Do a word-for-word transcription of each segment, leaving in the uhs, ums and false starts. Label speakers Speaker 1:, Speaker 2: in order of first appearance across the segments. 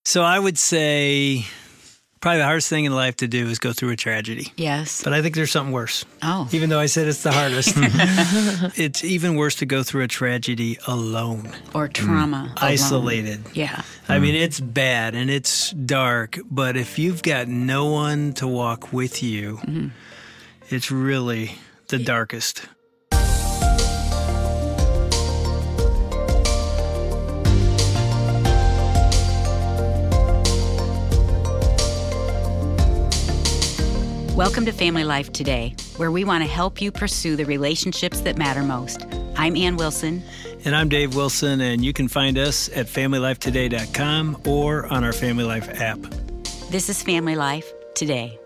Speaker 1: So I would say probably the hardest thing in life to do is go through a tragedy.
Speaker 2: Yes.
Speaker 1: But I think there's something worse.
Speaker 2: Oh.
Speaker 1: Even though I said it's the hardest. It's even worse to go through a tragedy alone.
Speaker 2: Or trauma.
Speaker 1: Mm. Isolated.
Speaker 2: Yeah.
Speaker 1: I mean, it's bad and it's dark, but if you've got no one to walk with you, mm-hmm. it's really the darkest.
Speaker 2: Welcome to Family Life Today, where we want to help you pursue the relationships that matter most. I'm Ann Wilson.
Speaker 1: And I'm Dave Wilson, and you can find us at family life today dot com or on our Family Life app.
Speaker 2: This is Family Life Today.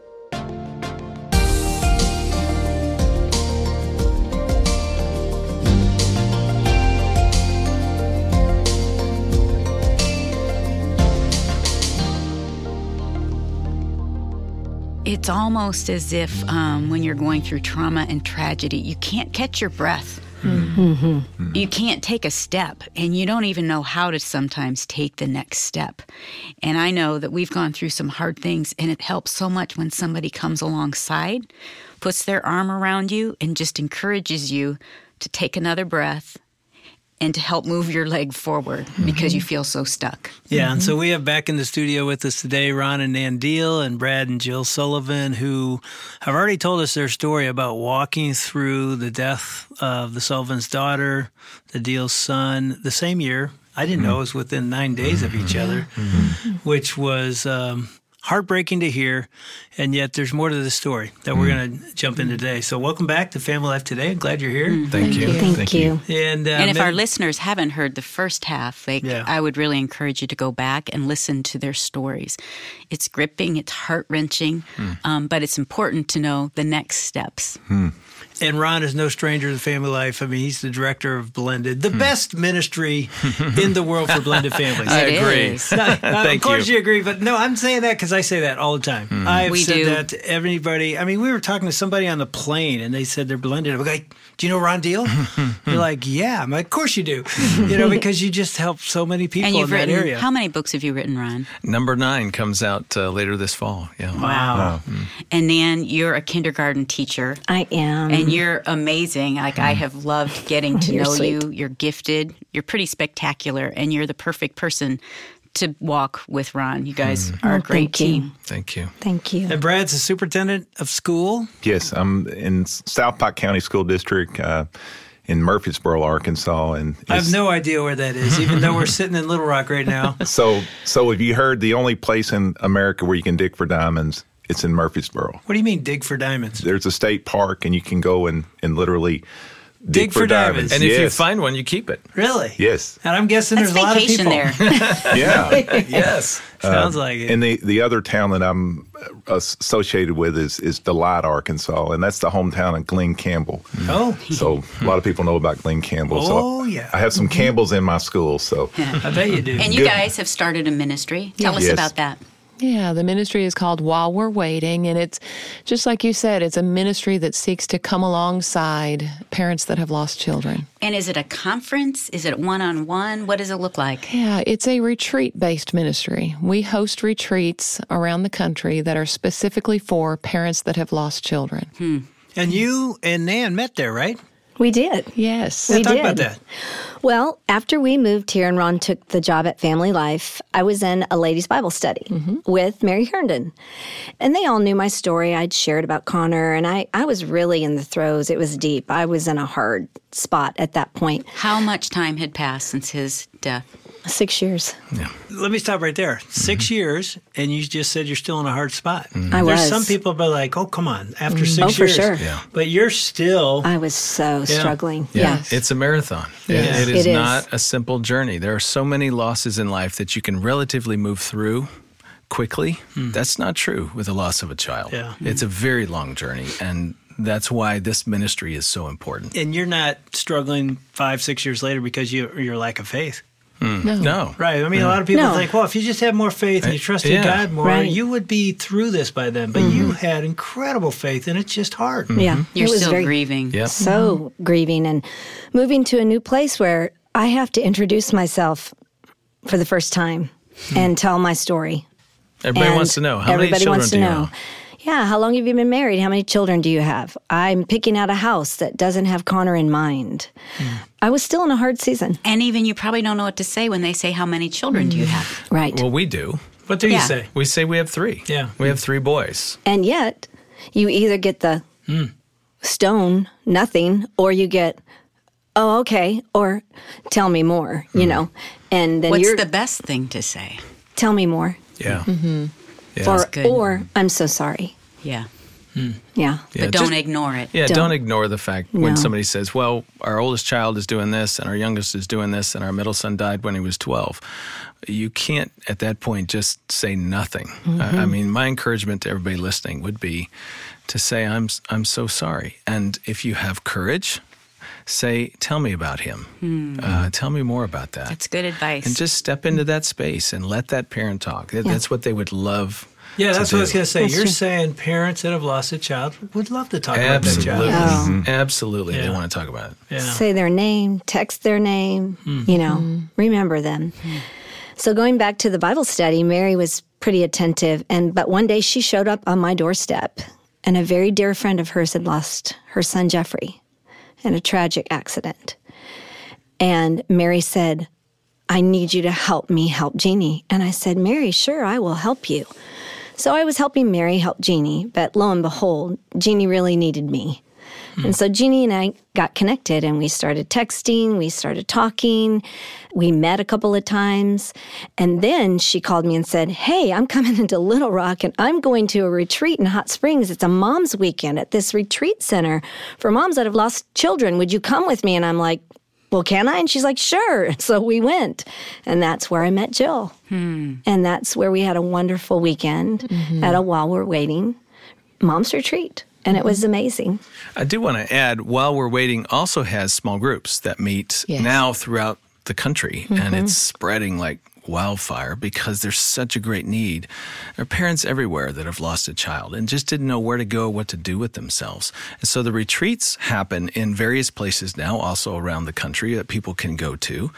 Speaker 2: It's almost as if um, when you're going through trauma and tragedy, you can't catch your breath. Mm-hmm. Mm-hmm. You can't take a step, and you don't even know how to sometimes take the next step. And I know that we've gone through some hard things, and it helps so much when somebody comes alongside, puts their arm around you, and just encourages you to take another breath and to help move your leg forward because you feel so stuck.
Speaker 1: Yeah,
Speaker 2: mm-hmm.
Speaker 1: and so we have back in the studio with us today Ron and Nan Deal and Brad and Jill Sullivan, who have already told us their story about walking through the death of the Sullivan's daughter, the Deal's son, the same year. I didn't mm-hmm. know it was within nine days of each other, mm-hmm. which was um, heartbreaking to hear, and yet there's more to the story that we're mm. going to jump into today. So welcome back to Family Life Today. I'm glad you're here.
Speaker 2: Mm.
Speaker 3: Thank, Thank you.
Speaker 4: Thank,
Speaker 3: Thank
Speaker 4: you.
Speaker 3: you.
Speaker 1: And, uh,
Speaker 2: and if
Speaker 1: maybe,
Speaker 2: our listeners haven't heard the first half, like,
Speaker 1: yeah.
Speaker 2: I would really encourage you to go back and listen to their stories. It's gripping, it's heart-wrenching, mm. um, but it's important to know the next steps.
Speaker 3: Mm.
Speaker 1: And Ron is no stranger to Family Life. I mean, he's the director of Blended, the hmm. best ministry in the world for blended families.
Speaker 3: I
Speaker 2: it
Speaker 3: agree.
Speaker 2: Is.
Speaker 1: No,
Speaker 3: Thank
Speaker 1: of course
Speaker 3: you.
Speaker 1: you agree, but no, I'm saying that because I say that all the time.
Speaker 3: Hmm.
Speaker 1: I've
Speaker 2: We
Speaker 1: said
Speaker 2: do.
Speaker 1: that to everybody. I mean, we were talking to somebody on the plane, and they said they're blended. I'm like, do you know Ron Deal? You're like, yeah. I'm like, of course you do. You know, because you just help so many people
Speaker 2: And you've
Speaker 1: in that
Speaker 2: written,
Speaker 1: area.
Speaker 2: how many books have you written, Ron?
Speaker 3: Number nine comes out uh, later this fall. Yeah.
Speaker 1: Wow.
Speaker 3: wow. Mm.
Speaker 2: And Nan, you're a kindergarten teacher.
Speaker 4: I am.
Speaker 2: And you're amazing. Like, I have loved getting to
Speaker 4: You're
Speaker 2: know
Speaker 4: sweet.
Speaker 2: you. You're gifted. You're pretty spectacular. And you're the perfect person to walk with Ron. You guys
Speaker 3: Mm.
Speaker 2: are
Speaker 4: Oh,
Speaker 2: a great
Speaker 4: thank you.
Speaker 2: team.
Speaker 3: Thank you.
Speaker 4: Thank you.
Speaker 1: And Brad's the superintendent of school.
Speaker 5: Yes, I'm in South Pike County School District uh, in Murfreesboro, Arkansas. And
Speaker 1: I have
Speaker 5: it's-
Speaker 1: no idea where that is, even though we're sitting in Little Rock right now.
Speaker 5: So, so have you heard the only place in America where you can dig for diamonds? It's in Murfreesboro.
Speaker 1: What do you mean, dig for diamonds?
Speaker 5: There's a state park, and you can go and, and literally dig,
Speaker 1: Dig for diamonds.
Speaker 3: And if you
Speaker 5: Yes.
Speaker 3: find one, you keep it.
Speaker 1: Really?
Speaker 5: Yes.
Speaker 1: And I'm guessing
Speaker 2: That's
Speaker 1: there's a lot of
Speaker 2: vacation
Speaker 1: people.
Speaker 2: there.
Speaker 5: Yeah.
Speaker 3: Yes.
Speaker 1: Sounds like it.
Speaker 5: And the, the other town that I'm uh, associated with is, is Delight, Arkansas, and that's the hometown of Glenn Campbell.
Speaker 1: Oh,
Speaker 5: So a lot of people know about Glenn Campbell.
Speaker 1: Oh,
Speaker 5: so
Speaker 1: yeah.
Speaker 5: I have some Campbells in my school. So
Speaker 1: I bet you do.
Speaker 2: And you
Speaker 5: Good.
Speaker 2: guys have started a ministry. Tell us
Speaker 5: Yes.
Speaker 2: about that.
Speaker 6: Yeah, the ministry is called While We're Waiting, and it's just like you said, it's a ministry that seeks to come alongside parents that have lost children.
Speaker 2: And is it a conference? Is it one-on-one? What does it look like?
Speaker 6: Yeah, it's a retreat-based ministry. We host retreats around the country that are specifically for parents that have lost children.
Speaker 2: Hmm.
Speaker 1: And you and Nan met there, right?
Speaker 4: We did.
Speaker 6: Yes.
Speaker 1: Yeah,
Speaker 4: We
Speaker 1: talk
Speaker 4: did.
Speaker 1: about that.
Speaker 4: Well, after we moved here and Ron took the job at Family Life, I was in a ladies' Bible study with Mary Herndon. And they all knew my story. I'd shared about Connor, and I, I was really in the throes. It was deep. I was in a hard spot at that point.
Speaker 2: How much time had passed since his death?
Speaker 4: Six years.
Speaker 1: Let me stop right there. Six years, and you just said you're still in a hard spot.
Speaker 4: I
Speaker 1: There's
Speaker 4: was.
Speaker 1: some people be like, oh, come on, after six
Speaker 4: Oh, for
Speaker 1: years.
Speaker 4: sure.
Speaker 3: Yeah.
Speaker 1: But you're still,
Speaker 4: I was so struggling.
Speaker 3: Yeah.
Speaker 4: Yes.
Speaker 3: It's a marathon. It-
Speaker 1: Yeah.
Speaker 3: it is
Speaker 4: It is.
Speaker 3: not a simple journey. There are so many losses in life that you can relatively move through quickly. That's not true with the loss of a child.
Speaker 1: Yeah.
Speaker 3: It's a very long journey, and that's why this ministry is so important.
Speaker 1: and you're not struggling five, six years later because you, your lack of faith.
Speaker 6: No.
Speaker 3: No.
Speaker 1: Right. I mean, a lot of people
Speaker 4: No.
Speaker 1: think, well, if you just had more faith and you trusted
Speaker 3: Yeah.
Speaker 1: God more,
Speaker 4: Right.
Speaker 1: you would be through this by then. But you had incredible faith, and it's just hard.
Speaker 4: Yeah.
Speaker 2: You're
Speaker 4: it was
Speaker 2: still
Speaker 4: very,
Speaker 2: grieving.
Speaker 3: Yep.
Speaker 4: so grieving and moving to a new place where I have to introduce myself for the first time. and tell my story.
Speaker 3: Everybody
Speaker 4: And
Speaker 3: wants to know. How many
Speaker 4: everybody
Speaker 3: children
Speaker 4: wants to
Speaker 3: do you
Speaker 4: know.
Speaker 3: know?
Speaker 4: Yeah, how long have you been married? How many children do you have? I'm picking out a house that doesn't have Connor in mind. Mm. I was still in a hard season.
Speaker 2: And even you probably don't know what to say when they say, how many children mm. do you have?
Speaker 4: Right.
Speaker 3: Well, we do.
Speaker 1: What do
Speaker 2: yeah.
Speaker 1: you say?
Speaker 3: We say we have three.
Speaker 1: Yeah.
Speaker 3: We have three boys.
Speaker 4: And yet, you either get the mm. stone, nothing, or you get, oh, okay, or tell me more, you mm. know. And then
Speaker 2: What's
Speaker 4: you're,
Speaker 2: the best thing to say?
Speaker 4: Tell me more.
Speaker 3: Yeah.
Speaker 4: Mm-hmm.
Speaker 3: Yeah.
Speaker 4: Or, or, I'm so sorry.
Speaker 2: Yeah.
Speaker 4: Mm. Yeah.
Speaker 3: yeah.
Speaker 2: But don't
Speaker 3: Just,
Speaker 2: ignore it.
Speaker 3: Yeah, don't,
Speaker 4: don't
Speaker 3: ignore the fact
Speaker 4: no.
Speaker 3: when somebody says, well, our oldest child is doing this and our youngest is doing this and our middle son died when he was twelve. You can't, at that point, just say nothing. Mm-hmm. I, I mean, my encouragement to everybody listening would be to say, I'm, I'm so sorry. And if you have courage, say, tell me about him. Hmm. Uh, tell me more about that.
Speaker 2: That's good advice.
Speaker 3: And just step into that space and let that parent talk.
Speaker 4: Yeah.
Speaker 3: That's what they would love.
Speaker 1: Yeah, that's
Speaker 3: to
Speaker 1: what
Speaker 3: do.
Speaker 1: I was going to say.
Speaker 4: That's
Speaker 1: You're
Speaker 4: true.
Speaker 1: saying parents that have lost a child would love to talk
Speaker 3: Absolutely.
Speaker 1: about that child.
Speaker 3: Mm-hmm. Absolutely.
Speaker 1: Yeah.
Speaker 3: They want to talk about it.
Speaker 1: Yeah.
Speaker 4: Say their name, text their name, mm-hmm. you know, mm-hmm. remember them. Mm-hmm. So going back to the Bible study, Mary was pretty attentive. And but one day she showed up on my doorstep, and a very dear friend of hers had lost her son, Jeffrey, in a tragic accident. And Mary said, I need you to help me help Jeannie. And I said, Mary, sure, I will help you. So I was helping Mary help Jeannie, but lo and behold, Jeannie really needed me. Hmm. And so Jeannie and I got connected, and we started texting, we started talking, we met a couple of times, and then she called me and said, hey, I'm coming into Little Rock, and I'm going to a retreat in Hot Springs. It's a mom's weekend at this retreat center for moms that have lost children. Would you come with me? And I'm like, well, can I? And she's like, sure. So we went. And that's where I met Jill. Hmm. And that's where we had a wonderful weekend mm-hmm. at a While We're Waiting mom's retreat. And it was amazing.
Speaker 3: I do want to add, While We're Waiting also has small groups that meet
Speaker 6: yes.
Speaker 3: now throughout the country.
Speaker 6: Mm-hmm.
Speaker 3: And it's spreading like wildfire because there's such a great need. There are parents everywhere that have lost a child and just didn't know where to go, what to do with themselves. And so the retreats happen in various places now, also around the country, that people can go to.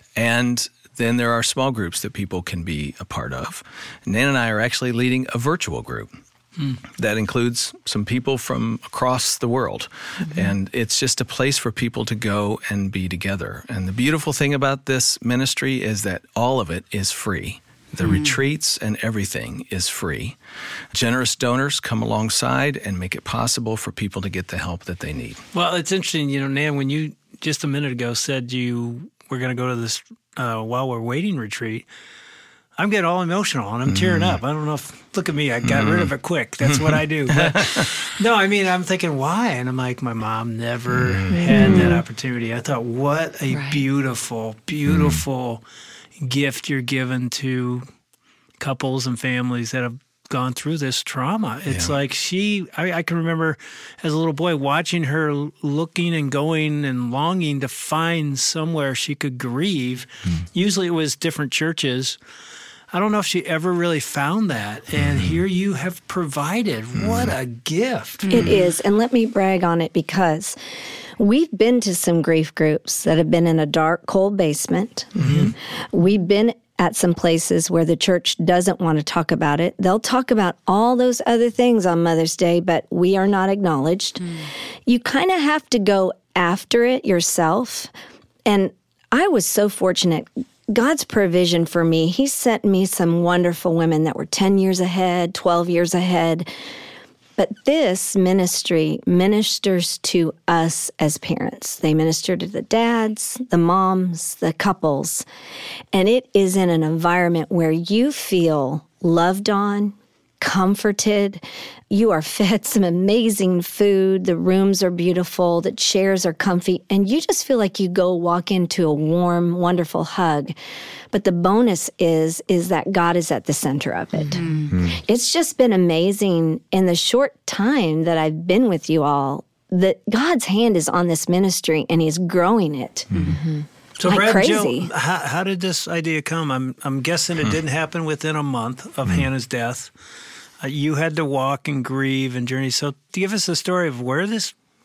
Speaker 3: And then there are small groups that people can be a part of. Nan and I are actually leading a virtual group. Mm. That includes some people from across the world. Mm-hmm. And it's just a place for people to go and be together. And the beautiful thing about this ministry is that all of it is free. The mm. retreats and everything is free. Generous donors come alongside and make it possible for people to get the help that they need.
Speaker 1: Well, it's interesting, you know, Nan, when you just a minute ago said you were going to go to this uh, While We're Waiting retreat, I'm getting all emotional and I'm tearing mm. up. I don't know if, look at me, I got mm. rid of it quick. That's what I do. But, no, I mean, I'm thinking, why? And I'm like, my mom never mm. had that opportunity. I thought, what a right. beautiful, beautiful mm. gift you're given to couples and families that have gone through this trauma. It's yeah. like she, I, I can remember as a little boy watching her looking and going and longing to find somewhere she could grieve. Mm. Usually it was different churches. I don't know if she ever really found that. And mm. here you have provided. Mm. What a gift.
Speaker 4: It is. And let me brag on it because we've been to some grief groups that have been in a dark, cold basement. Mm-hmm. We've been at some places where the church doesn't want to talk about it. They'll talk about all those other things on Mother's Day, but we are not acknowledged. Mm. You kind of have to go after it yourself. And I was so fortunate. God's provision for me, He sent me some wonderful women that were ten years ahead, twelve years ahead. But this ministry ministers to us as parents. They minister to the dads, the moms, the couples. And it is in an environment where you feel loved on, comforted. You are fed some amazing food. The rooms are beautiful. The chairs are comfy. And you just feel like you go walk into a warm, wonderful hug. But the bonus is, is that God is at the center of it. Mm-hmm. It's just been amazing in the short time that I've been with you all, that God's hand is on this ministry and He's growing it. Mm-hmm.
Speaker 1: So,
Speaker 4: like
Speaker 1: Brad,
Speaker 4: crazy.
Speaker 1: Jill, how, how did this idea come? I'm I'm guessing it didn't happen within a month of mm. Hannah's death. Uh, you had to walk and grieve and journey. So, give us a story of where this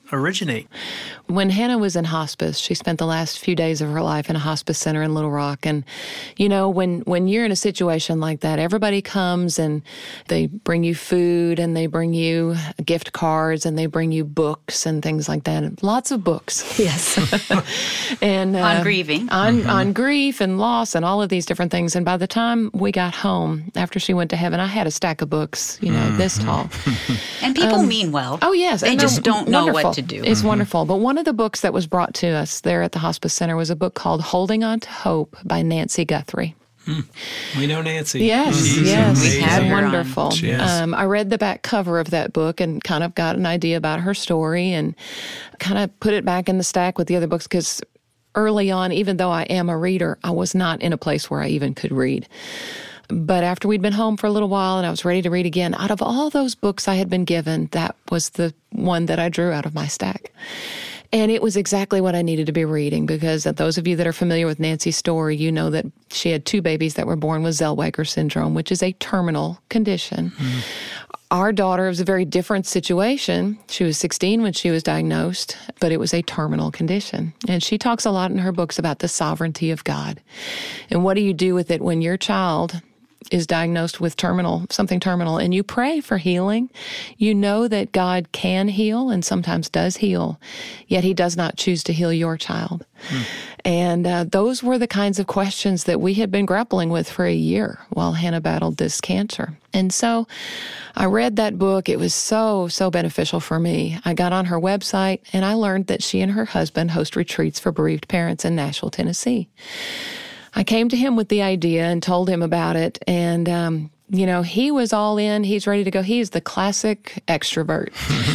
Speaker 1: originate?
Speaker 6: When Hannah was in hospice, she spent the last few days of her life in a hospice center in Little Rock. And, you know, when, when you're in a situation like that, everybody comes and they bring you food and they bring you gift cards and they bring you books and things like that. Lots of books.
Speaker 4: Yes.
Speaker 6: and uh,
Speaker 2: On grieving.
Speaker 6: On, mm-hmm. on grief and loss and all of these different things. And by the time we got home, after she went to heaven, I had a stack of books, you know, mm-hmm. this tall.
Speaker 2: And people
Speaker 6: um,
Speaker 2: mean well.
Speaker 6: Oh, yes.
Speaker 2: They
Speaker 6: and
Speaker 2: just don't know
Speaker 6: wonderful.
Speaker 2: what to do.
Speaker 6: It's
Speaker 3: Mm-hmm.
Speaker 6: wonderful. But one of the books that was brought to us there at the hospice center was a book called Holding On to Hope by Nancy Guthrie.
Speaker 1: Hmm. We know Nancy.
Speaker 6: Yes,
Speaker 1: She's
Speaker 6: yes.
Speaker 2: We had her
Speaker 6: wonderful.
Speaker 1: Yes.
Speaker 6: Um, I read the back cover of that book and kind of got an idea about her story and kind of put it back in the stack with the other books because early on, even though I am a reader, I was not in a place where I even could read. But after we'd been home for a little while and I was ready to read again, out of all those books I had been given, that was the one that I drew out of my stack. And it was exactly what I needed to be reading because those of you that are familiar with Nancy's story, you know that she had two babies that were born with Zellweger syndrome, which is a terminal condition. Mm. Our daughter was a very different situation. She was sixteen when she was diagnosed, but it was a terminal condition. And she talks a lot in her books about the sovereignty of God. And what do you do with it when your child is diagnosed with terminal, something terminal, and you pray for healing? You know that God can heal and sometimes does heal, yet he does not choose to heal your child. Hmm. And uh, those were the kinds of questions that we had been grappling with for a year while Hannah battled this cancer. And so I read that book. It was so, so beneficial for me. I got on her website and I learned that she and her husband host retreats for bereaved parents in Nashville, Tennessee. I came to him with the idea and told him about it. And, um, you know, he was all in. He's ready to go. He's the classic extrovert.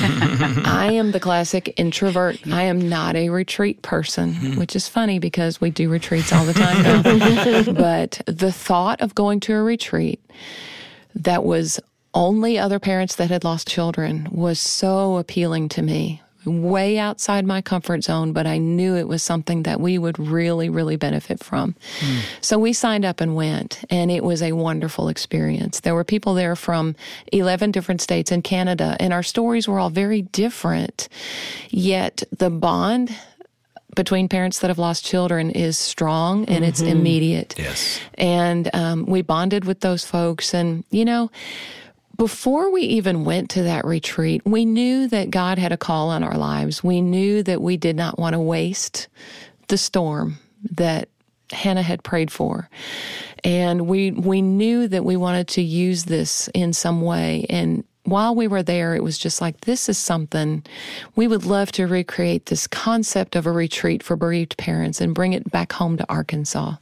Speaker 6: I am the classic introvert. I am not a retreat person, which is funny because we do retreats all the time now. But the thought of going to a retreat that was only other parents that had lost children was so appealing to me. Way outside my comfort zone, but I knew it was something that we would really, really benefit from. Mm. So we signed up and went, and it was a wonderful experience. There were people there from eleven different states in Canada, and our stories were all very different, yet the bond between parents that have lost children is strong and mm-hmm. it's immediate.
Speaker 3: Yes.
Speaker 6: And um, we bonded with those folks, and, you know, before we even went to that retreat, we knew that God had a call on our lives. We knew that we did not want to waste the storm that Hannah had prayed for. And we we knew that we wanted to use this in some way. And while we were there, it was just like, this is something we would love to recreate, this concept of a retreat for bereaved parents and bring it back home to Arkansas.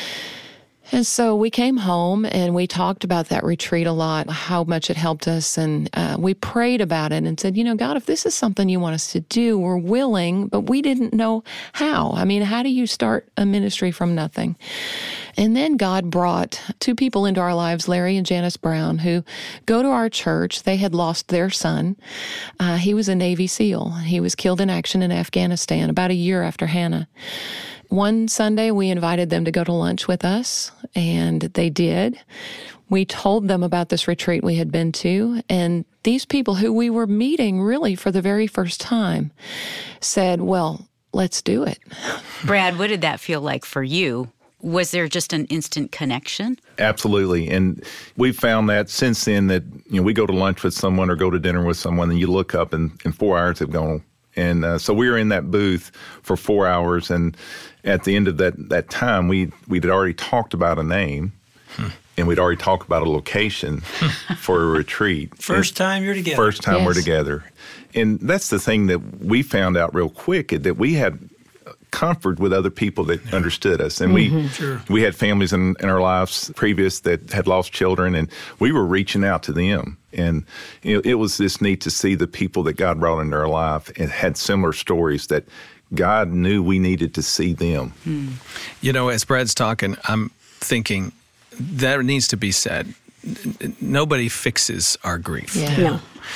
Speaker 6: And so we came home and we talked about that retreat a lot, how much it helped us. And uh, we prayed about it and said, you know, God, if this is something you want us to do, we're willing, but we didn't know how. I mean, how do you start a ministry from nothing? And then God brought two people into our lives, Larry and Janice Brown, who go to our church. They had lost their son. Uh, he was a Navy SEAL. He was killed in action in Afghanistan about a year after Hannah. One Sunday, we invited them to go to lunch with us, and they did. We told them about this retreat we had been to, and these people who we were meeting really for the very first time said, well, let's do it.
Speaker 2: Brad, what did that feel like for you? Was there just an instant connection?
Speaker 5: Absolutely. And we've found that since then that, you know, we go to lunch with someone or go to dinner with someone, and you look up and, and four hours have gone. And uh, so we were in that booth for four hours, and at the end of that, that time, we we'd already talked about a name, hmm. and we'd already talked about a location for a retreat.
Speaker 1: First
Speaker 5: and
Speaker 1: time you're together.
Speaker 5: First time
Speaker 6: yes.
Speaker 5: we're together. And that's the thing that we found out real quick, that we had comfort with other people that yeah. understood us. And
Speaker 6: mm-hmm.
Speaker 5: we
Speaker 1: sure.
Speaker 5: we had families in, in our lives previous that had lost children, and we were reaching out to them. And you know, it was just neat to see the people that God brought into our life and had similar stories that God knew we needed to see them.
Speaker 3: Hmm. You know, as Brad's talking, I'm thinking that needs to be said. n- nobody fixes our grief.
Speaker 6: Yeah.
Speaker 4: No.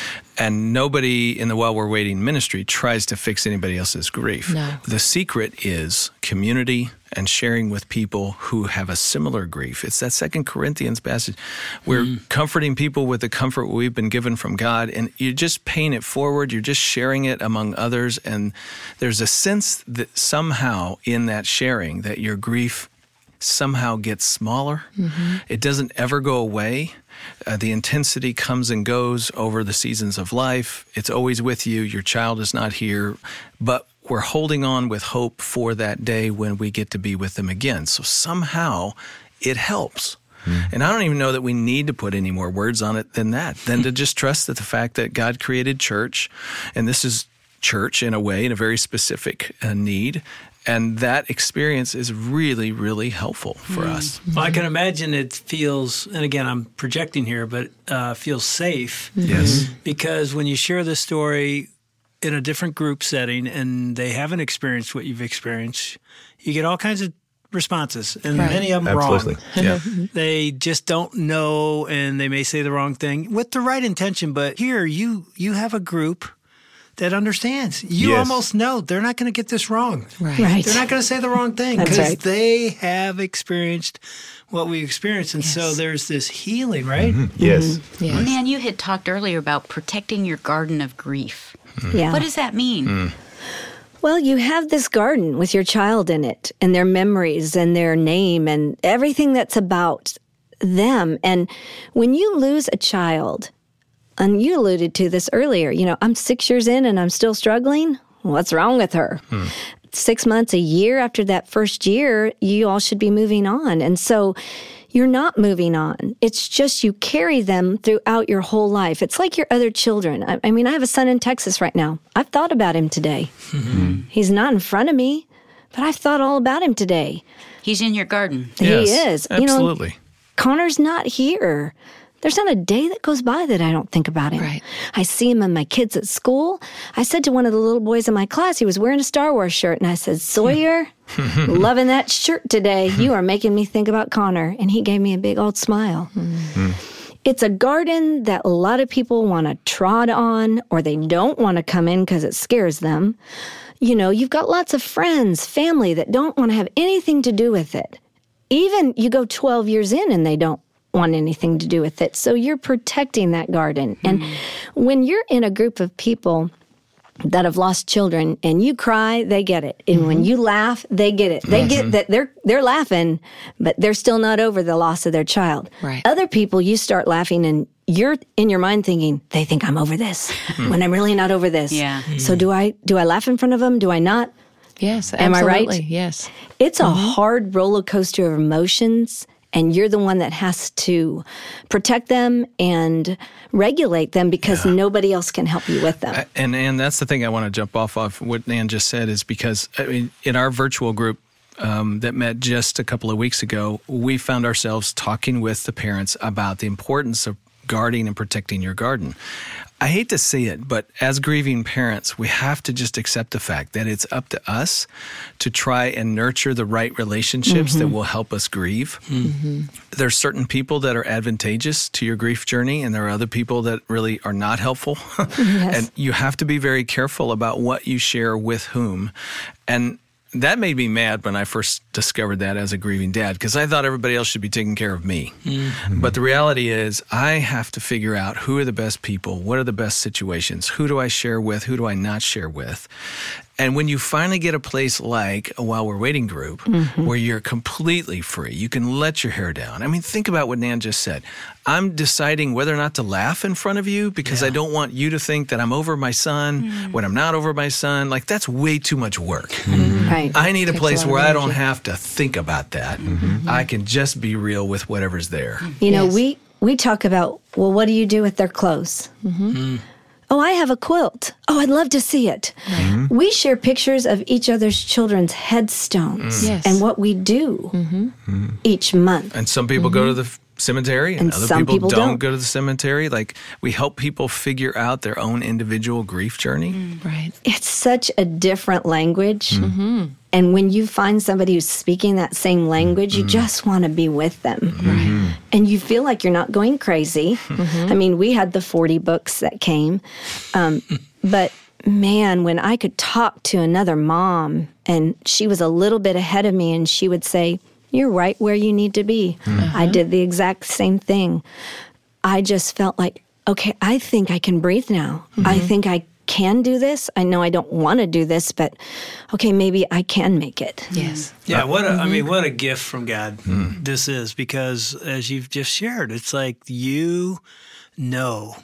Speaker 3: And nobody in the While We're Waiting ministry tries to fix anybody else's grief.
Speaker 6: No.
Speaker 3: The secret is community and sharing with people who have a similar grief. It's that Second Corinthians passage. We're mm. comforting people with the comfort we've been given from God, and you're just paying it forward. You're just sharing it among others, and there's a sense that somehow in that sharing that your grief somehow gets smaller. Mm-hmm. It doesn't ever go away. Uh, the intensity comes and goes over the seasons of life. It's always with you. Your child is not here, but we're holding on with hope for that day when we get to be with them again. So somehow it helps. Mm. And I don't even know that we need to put any more words on it than that, than to just trust that the fact that God created church, and this is church in a way, in a very specific uh, need, and that experience is really, really helpful for mm. us.
Speaker 1: Well, I can imagine it feels, and again, I'm projecting here, but uh, feels safe.
Speaker 3: Mm-hmm. Yes.
Speaker 1: Because when you share this story in a different group setting and they haven't experienced what you've experienced, you get all kinds of responses, and right. many of them
Speaker 5: Absolutely.
Speaker 1: wrong.
Speaker 3: Yeah.
Speaker 1: They just don't know, and they may say the wrong thing with the right intention. But here, you you have a group that understands. You
Speaker 5: yes.
Speaker 1: almost know they're not going to get this wrong.
Speaker 6: Right.
Speaker 4: Right.
Speaker 1: They're not going to say the wrong thing
Speaker 4: That's
Speaker 1: because
Speaker 4: right.
Speaker 1: they have experienced what we experienced. And
Speaker 6: Yes.
Speaker 1: so there's this healing, right?
Speaker 5: Mm-hmm. Yes.
Speaker 6: Mm-hmm. Yes.
Speaker 2: Man, you had talked earlier about protecting your garden of grief.
Speaker 4: Yeah.
Speaker 2: What does that mean?
Speaker 3: Mm.
Speaker 4: Well, you have this garden with your child in it and their memories and their name and everything that's about them. And when you lose a child, and you alluded to this earlier, you know, I'm six years in and I'm still struggling. What's wrong with her? Hmm. Six months, a year after that first year, you all should be moving on. And so you're not moving on. It's just you carry them throughout your whole life. It's like your other children. I, I mean, I have a son in Texas right now. I've thought about him today. Mm-hmm. He's not in front of me, but I've thought all about him today.
Speaker 2: He's in your garden.
Speaker 3: Yes,
Speaker 4: he is.
Speaker 3: absolutely.
Speaker 4: You know, Connor's not here. There's not a day that goes by that I don't think about him.
Speaker 6: Right.
Speaker 4: I see him and my kids at school. I said to one of the little boys in my class, he was wearing a Star Wars shirt, and I said, Sawyer, loving that shirt today. You are making me think about Connor. And he gave me a big old smile. Mm. It's a garden that a lot of people want to trod on, or they don't want to come in because it scares them. You know, you've got lots of friends, family that don't want to have anything to do with it. Even you go twelve years in and they don't want anything to do with it. So you're protecting that garden. Mm. And when you're in a group of people that have lost children and you cry, they get it. And mm-hmm. when you laugh, they get it. They mm-hmm. get that they're they're laughing, but they're still not over the loss of their child.
Speaker 6: Right.
Speaker 4: Other people, you start laughing and you're in your mind thinking, they think I'm over this when I'm really not over this.
Speaker 2: Yeah.
Speaker 4: So do I do I laugh in front of them? Do I not?
Speaker 6: Yes,
Speaker 4: Am
Speaker 6: absolutely.
Speaker 4: I right?
Speaker 6: Yes.
Speaker 4: It's
Speaker 6: mm-hmm.
Speaker 4: a hard roller coaster of emotions. And you're the one that has to protect them and regulate them because yeah. nobody else can help you with them.
Speaker 3: Uh, and and that's the thing I want to jump off of what Nan just said is because I mean, in our virtual group um, that met just a couple of weeks ago, we found ourselves talking with the parents about the importance of guarding and protecting your garden. I hate to say it, but as grieving parents, we have to just accept the fact that it's up to us to try and nurture the right relationships mm-hmm. that will help us grieve. Mm-hmm. There's certain people that are advantageous to your grief journey, and there are other people that really are not helpful. Yes. And you have to be very careful about what you share with whom. And that made me mad when I first discovered that as a grieving dad because I thought everybody else should be taking care of me. Mm-hmm. But the reality is I have to figure out who are the best people, what are the best situations, who do I share with, who do I not share with. And when you finally get a place like a While We're Waiting group mm-hmm. where you're completely free, you can let your hair down. I mean, think about what Nan just said. I'm deciding whether or not to laugh in front of you because yeah. I don't want you to think that I'm over my son mm-hmm. when I'm not over my son. Like, that's way too much work.
Speaker 4: Mm-hmm. Right.
Speaker 3: I need a
Speaker 6: Takes
Speaker 3: place
Speaker 6: a
Speaker 3: where
Speaker 6: I
Speaker 3: don't have to think about that. Mm-hmm. I can just be real with whatever's there.
Speaker 4: You know,
Speaker 6: yes.
Speaker 4: we, we talk about, well, what do you do with their clothes? Mm-hmm. Mm. Oh, I have a quilt. Oh, I'd love to see it. Mm-hmm. We share pictures of each other's children's headstones
Speaker 6: mm. yes.
Speaker 4: and what we do mm-hmm. each month.
Speaker 3: And some people
Speaker 4: mm-hmm.
Speaker 3: go to the cemetery, and,
Speaker 4: And
Speaker 3: other
Speaker 4: some
Speaker 3: people,
Speaker 4: people
Speaker 3: don't,
Speaker 4: don't.
Speaker 3: go to the cemetery. Like, we help people figure out their own individual grief journey.
Speaker 6: Mm, right.
Speaker 4: It's such a different language.
Speaker 3: Mm-hmm.
Speaker 4: And when you find somebody who's speaking that same language,
Speaker 3: Mm-hmm.
Speaker 4: you just want to be with them. Right. And you feel like you're not going crazy.
Speaker 3: Mm-hmm.
Speaker 4: I mean, we had the forty books that came. Um, but man, when I could talk to another mom and she was a little bit ahead of me and she would say, "You're right where you need to be."
Speaker 3: Mm-hmm.
Speaker 4: I did the exact same thing. I just felt like, okay, I think I can breathe now.
Speaker 3: Mm-hmm.
Speaker 4: I think I can do this. I know I don't want to do this, but okay, maybe I can make it.
Speaker 6: Yes.
Speaker 1: Yeah, what a, I mean, what a gift from God this is, because as you've just shared, it's like you know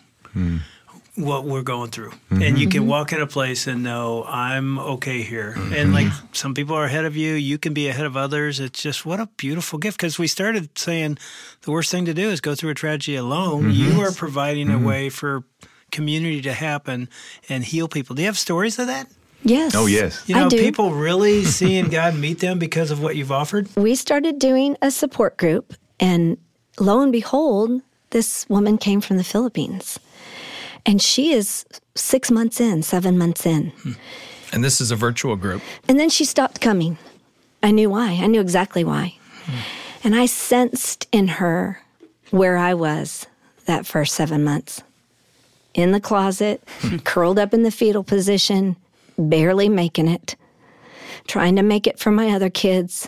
Speaker 1: what we're going through. And you can walk in a place and know, I'm okay here. And like some people are ahead of you, you can be ahead of others. It's just what a beautiful gift, because we started saying the worst thing to do is go through a tragedy alone. You are providing a way for community to happen and heal people. Do you have stories of that?
Speaker 4: Yes.
Speaker 5: Oh, yes.
Speaker 1: You know,
Speaker 4: I do.
Speaker 1: people really seeing God meet them because of what you've offered?
Speaker 4: We started doing a support group, and lo and behold, this woman came from the Philippines. And she is six months in, seven months in.
Speaker 3: And this is a virtual group.
Speaker 4: And then she stopped coming. I knew why. I knew exactly why. And I sensed in her where I was that first seven months. In the closet, curled up in the fetal position, barely making it, trying to make it for my other kids.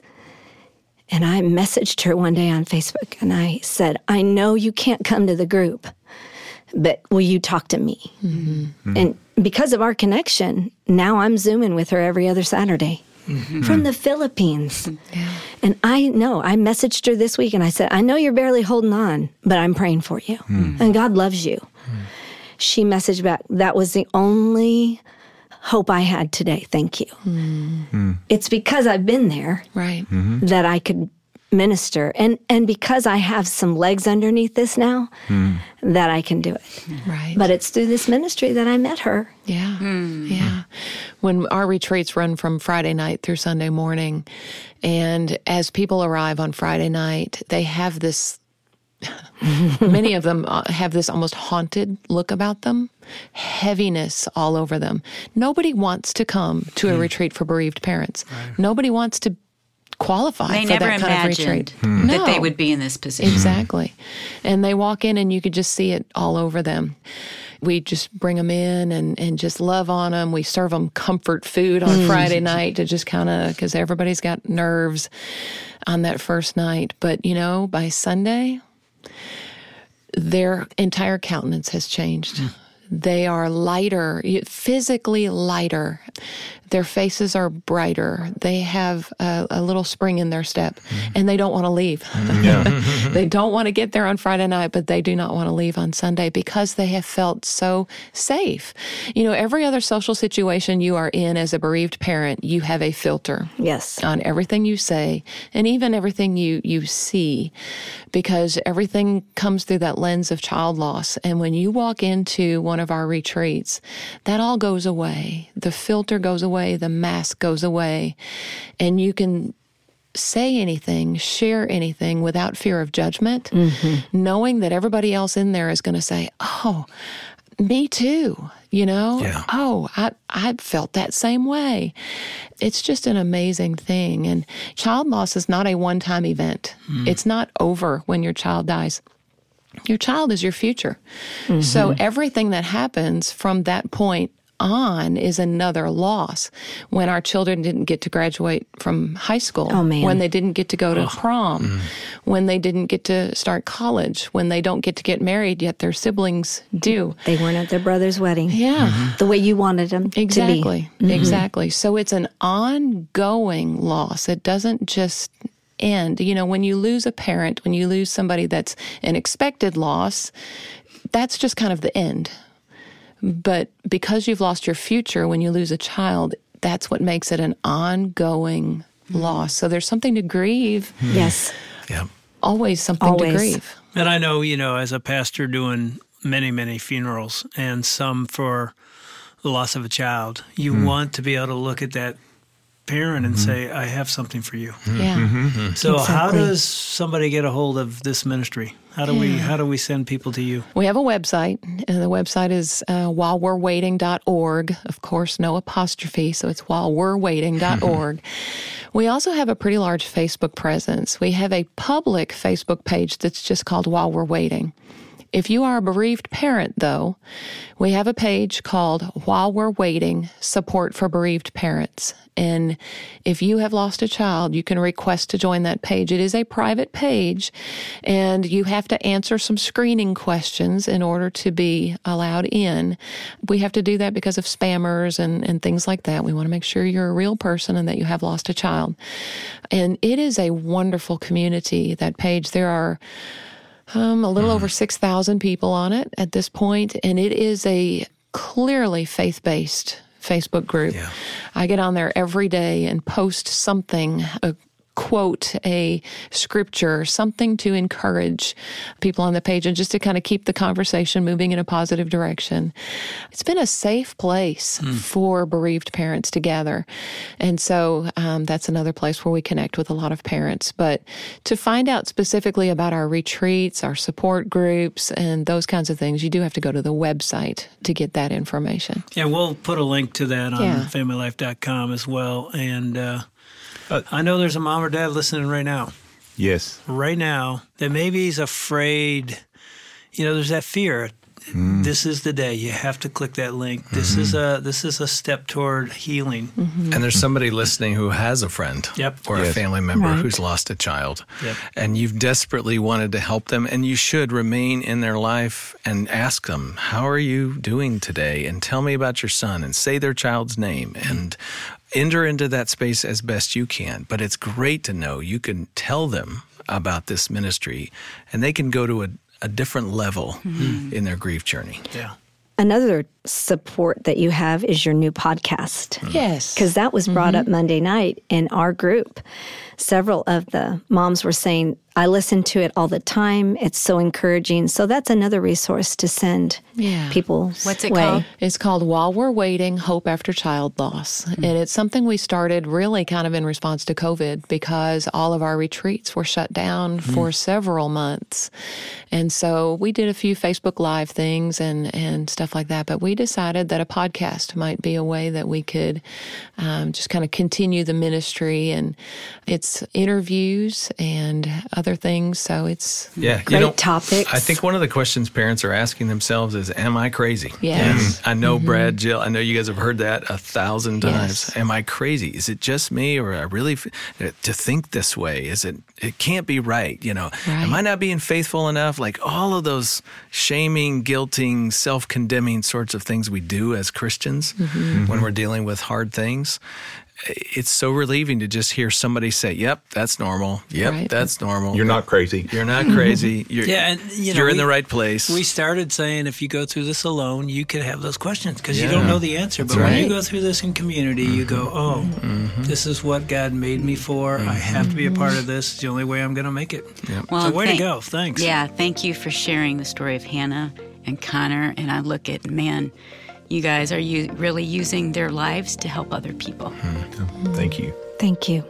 Speaker 4: And I messaged her one day on Facebook, and I said, "I know you can't come to the group, but will you talk to me?" Mm-hmm. And because of our connection, now I'm Zooming with her every other Saturday mm-hmm. from the Philippines. Yeah. And I know, I messaged her this week, and I said, "I know you're barely holding on, but I'm praying for you. Mm. And God loves you." Mm. She messaged back, "That was the only hope I had today. Thank you." Mm. Mm. It's because I've been there
Speaker 6: right.
Speaker 5: Mm-hmm.
Speaker 4: that I could minister. And and because I have some legs underneath this now, mm. that I can do it.
Speaker 6: Right.
Speaker 4: But it's through this ministry that I met her.
Speaker 6: Yeah. Mm. Yeah. When our retreats run from Friday night through Sunday morning, and as people arrive on Friday night, they have this many of them have this almost haunted look about them, heaviness all over them. Nobody wants to come to a mm. retreat for bereaved parents. Right. Nobody wants to qualify
Speaker 2: they
Speaker 6: for
Speaker 2: never
Speaker 6: that kind of
Speaker 2: imagined
Speaker 6: retreat. Mm.
Speaker 2: that
Speaker 6: No.
Speaker 2: they would be in this position.
Speaker 6: Exactly. And they walk in and you could just see it all over them. We just bring them in and, and just love on them. We serve them comfort food on mm. Friday night to just kind of, because everybody's got nerves on that first night. But, you know, by Sunday, their entire countenance has changed. Mm. They are lighter, physically lighter. Their faces are brighter. They have a, a little spring in their step, mm. and they don't want to leave. Yeah. They don't want to get there on Friday night, but they do not want to leave on Sunday because they have felt so safe. You know, every other social situation you are in as a bereaved parent, you have a filter.
Speaker 4: Yes.
Speaker 6: On everything you say and even everything you, you see, because everything comes through that lens of child loss. And when you walk into one of our retreats, that all goes away. The filter goes away. The mask goes away, and you can say anything, share anything without fear of judgment, mm-hmm. knowing that everybody else in there is going to say, "Oh, me too," you know?
Speaker 3: Yeah.
Speaker 6: "Oh, I, I felt that same way." It's just an amazing thing. And child loss is not a one-time event. Mm. It's not over when your child dies. Your child is your future. Mm-hmm. So everything that happens from that point on is another loss. When our children didn't get to graduate from high school,
Speaker 4: oh, man.
Speaker 6: when they didn't get to go to
Speaker 3: oh.
Speaker 6: prom, mm. when they didn't get to start college, when they don't get to get married, yet their siblings do.
Speaker 4: They weren't at their brother's wedding.
Speaker 6: Yeah. Mm-hmm.
Speaker 4: The way you wanted them
Speaker 6: exactly.
Speaker 4: to be. Mm-hmm.
Speaker 6: Exactly. So it's an ongoing loss. It doesn't just end. You know, when you lose a parent, when you lose somebody that's an expected loss, that's just kind of the end. But because you've lost your future, when you lose a child, that's what makes it an ongoing mm. loss. So there's something to grieve.
Speaker 4: Mm. Yes.
Speaker 3: Yeah.
Speaker 6: Always something
Speaker 4: Always.
Speaker 6: to grieve.
Speaker 1: And I know, you know, as a pastor doing many, many funerals and some for the loss of a child, you mm. want to be able to look at that parent and say, I have something for you.
Speaker 6: Yeah.
Speaker 5: Mm-hmm.
Speaker 1: So
Speaker 4: Exactly.
Speaker 1: how does somebody get a hold of this ministry? How do we how do we send people to you?
Speaker 6: We have a website, and the website is uh, while we're waiting dot org. Of course, no apostrophe, so it's while we're waiting dot org. We also have a pretty large Facebook presence. We have a public Facebook page that's just called While We're Waiting. If you are a bereaved parent, though, we have a page called While We're Waiting, Support for Bereaved Parents. And if you have lost a child, you can request to join that page. It is a private page, and you have to answer some screening questions in order to be allowed in. We have to do that because of spammers and, and things like that. We want to make sure you're a real person and that you have lost a child. And it is a wonderful community, that page. There are Um, a little over six thousand people on it at this point, and it is a clearly faith-based Facebook group.
Speaker 3: Yeah.
Speaker 6: I get on there every day and post something, a quote, a scripture, something to encourage people on the page and just to kind of keep the conversation moving in a positive direction. It's been a safe place mm. for bereaved parents to gather. And so um, that's another place where we connect with a lot of parents. But to find out specifically about our retreats, our support groups, and those kinds of things, you do have to go to the website to get that information.
Speaker 1: Yeah, we'll put a link to that on
Speaker 6: Yeah.
Speaker 1: family life dot com as well. And uh, I know there's a mom or dad listening right now.
Speaker 5: Yes.
Speaker 1: right now that maybe he's afraid. You know, there's that fear. Mm. This is the day. You have to click that link. This mm-hmm. is a this is a step toward healing.
Speaker 3: Mm-hmm. And there's somebody listening who has a friend
Speaker 1: yep.
Speaker 3: or
Speaker 5: yes.
Speaker 3: a family member
Speaker 4: right.
Speaker 3: who's lost a child.
Speaker 1: Yep.
Speaker 3: And you've desperately wanted to help them, and you should remain in their life and ask them, how are you doing today? And tell me about your son, and say their child's name, and enter into that space as best you can. But it's great to know you can tell them about this ministry, and they can go to a a different level mm-hmm. in their grief journey.
Speaker 1: Yeah.
Speaker 4: Another support that you have is your new podcast.
Speaker 6: Yes.
Speaker 4: Because that was brought mm-hmm. up Monday night in our group. Several of the moms were saying, I listen to it all the time. It's so encouraging. So that's another resource to send
Speaker 6: yeah.
Speaker 4: people.
Speaker 2: What's it
Speaker 4: way.
Speaker 2: called?
Speaker 6: It's called While We're Waiting, Hope After Child Loss. Mm-hmm. And it's something we started really kind of in response to COVID because all of our retreats were shut down mm-hmm. for several months. And so we did a few Facebook Live things and, and stuff like that. But we decided that a podcast might be a way that we could um, just kind of continue the ministry. And it's interviews and other things. So it's
Speaker 3: yeah,
Speaker 4: great
Speaker 3: you know,
Speaker 4: topics.
Speaker 3: I think one of the questions parents are asking themselves is, am I crazy?
Speaker 6: Yes.
Speaker 3: And I know,
Speaker 6: mm-hmm.
Speaker 3: Brad, Jill, I know you guys have heard that a thousand times.
Speaker 6: Yes.
Speaker 3: Am I crazy? Is it just me, or I really f- to think this way? Is it, it can't be right. You know,
Speaker 6: right.
Speaker 3: Am I not being faithful enough? Like all of those shaming, guilting, self-condemning sorts of things we do as Christians mm-hmm. when we're dealing with hard things. It's so relieving to just hear somebody say, yep, that's normal. Yep,
Speaker 6: right.
Speaker 3: that's normal.
Speaker 5: You're not crazy.
Speaker 3: You're not crazy. You're,
Speaker 1: yeah, and, you know,
Speaker 3: you're in
Speaker 1: we,
Speaker 3: the right place.
Speaker 1: We started saying if you go through this alone, you could have those questions because
Speaker 3: yeah.
Speaker 1: you don't know the answer.
Speaker 3: That's
Speaker 1: but
Speaker 3: right.
Speaker 1: when you go through this in community, mm-hmm. you go, oh, mm-hmm. this is what God made me for. Mm-hmm. I have to be a part of this. It's the only way I'm going to make it.
Speaker 3: Yep.
Speaker 1: Well, so way thank, to go. Thanks.
Speaker 2: Yeah, thank you for sharing the story of Hannah and Connor. And I look at, man, you guys are you really using their lives to help other people.
Speaker 5: Mm-hmm. Thank you.
Speaker 4: Thank you.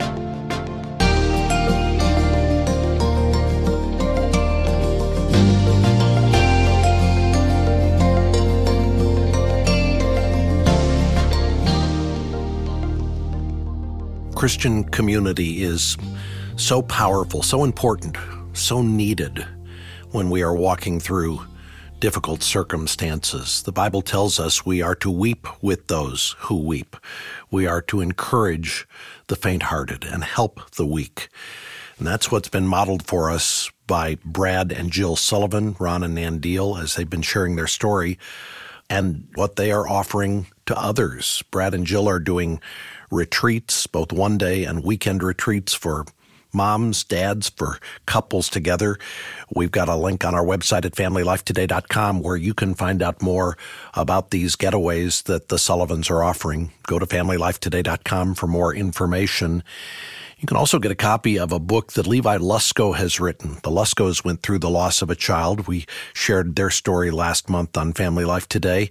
Speaker 7: Christian community is so powerful, so important, so needed when we are walking through difficult circumstances. The Bible tells us we are to weep with those who weep. We are to encourage the faint-hearted and help the weak. And that's what's been modeled for us by Brad and Jill Sullivan, Ron and Nan Deal, as they've been sharing their story and what they are offering to others. Brad and Jill are doing retreats, both one-day and weekend retreats for moms, dads, for couples together. We've got a link on our website at family life today dot com where you can find out more about these getaways that the Sullivans are offering. Go to family life today dot com for more information. You can also get a copy of a book that Levi Lusko has written. The Luskos went through the loss of a child. We shared their story last month on Family Life Today.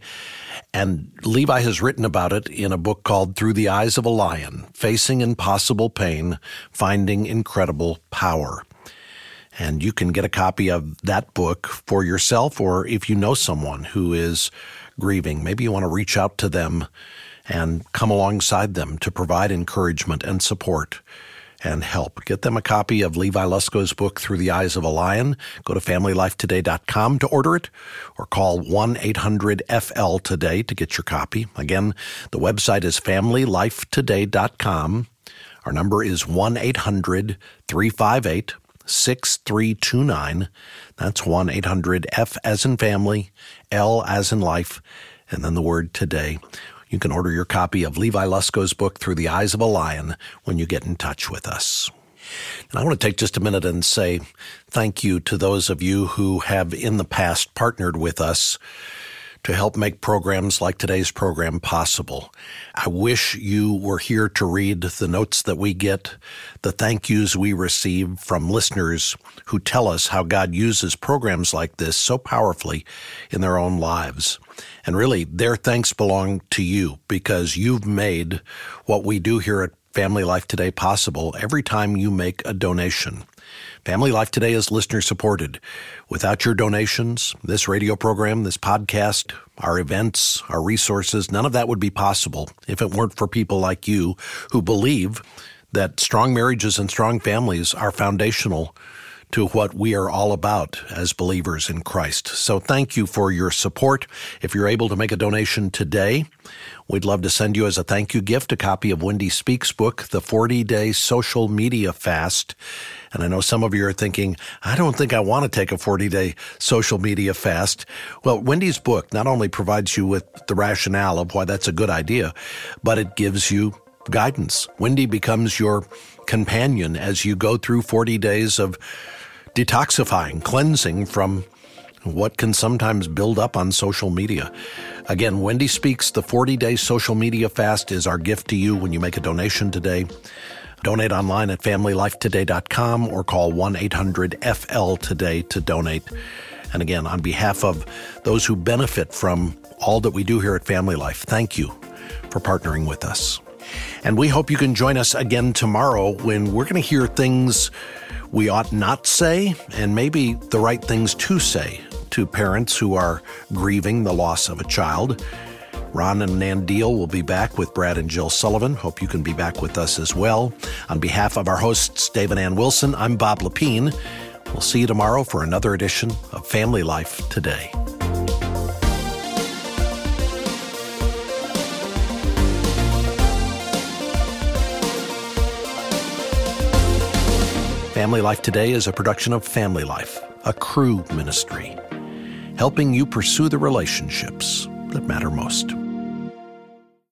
Speaker 7: And Levi has written about it in a book called Through the Eyes of a Lion, Facing Impossible Pain, Finding Incredible Power. And you can get a copy of that book for yourself, or if you know someone who is grieving, maybe you want to reach out to them and come alongside them to provide encouragement and support and help. Get them a copy of Levi Lusko's book, Through the Eyes of a Lion. Go to family life today dot com to order it, or call one eight hundred F L today to get your copy. Again, the website is family life today dot com. Our number is one eight hundred three five eight six three two nine. That's one eight hundred F as in family, L as in life, and then the word today. You can order your copy of Levi Lusko's book, Through the Eyes of a Lion, when you get in touch with us. And I want to take just a minute and say thank you to those of you who have in the past partnered with us to help make programs like today's program possible. I wish you were here to read the notes that we get, the thank yous we receive from listeners who tell us how God uses programs like this so powerfully in their own lives. And really, their thanks belong to you, because you've made what we do here at Family Life Today possible every time you make a donation. Family Life Today is listener-supported. Without your donations, this radio program, this podcast, our events, our resources, none of that would be possible if it weren't for people like you who believe that strong marriages and strong families are foundational to what we are all about as believers in Christ. So thank you for your support. If you're able to make a donation today, we'd love to send you as a thank you gift a copy of Wendy Speaks' book, The forty-day Social Media Fast. And I know some of you are thinking, I don't think I want to take a forty-day social media fast. Well, Wendy's book not only provides you with the rationale of why that's a good idea, but it gives you guidance. Wendy becomes your companion as you go through forty days of detoxifying, cleansing from what can sometimes build up on social media. Again, Wendy Speaks, the forty-day social media fast is our gift to you when you make a donation today. Donate online at family life today dot com or call one eight hundred F L today to donate. And again, on behalf of those who benefit from all that we do here at Family Life, thank you for partnering with us. And we hope you can join us again tomorrow when we're going to hear things we ought not say, and maybe the right things to say to parents who are grieving the loss of a child. Ron and Nan Deal will be back with Brad and Jill Sullivan. Hope you can be back with us as well. On behalf of our hosts, Dave and Ann Wilson, I'm Bob Lepine. We'll see you tomorrow for another edition of Family Life Today. Family Life Today is a production of Family Life, a Cru ministry, helping you pursue the relationships that matter most.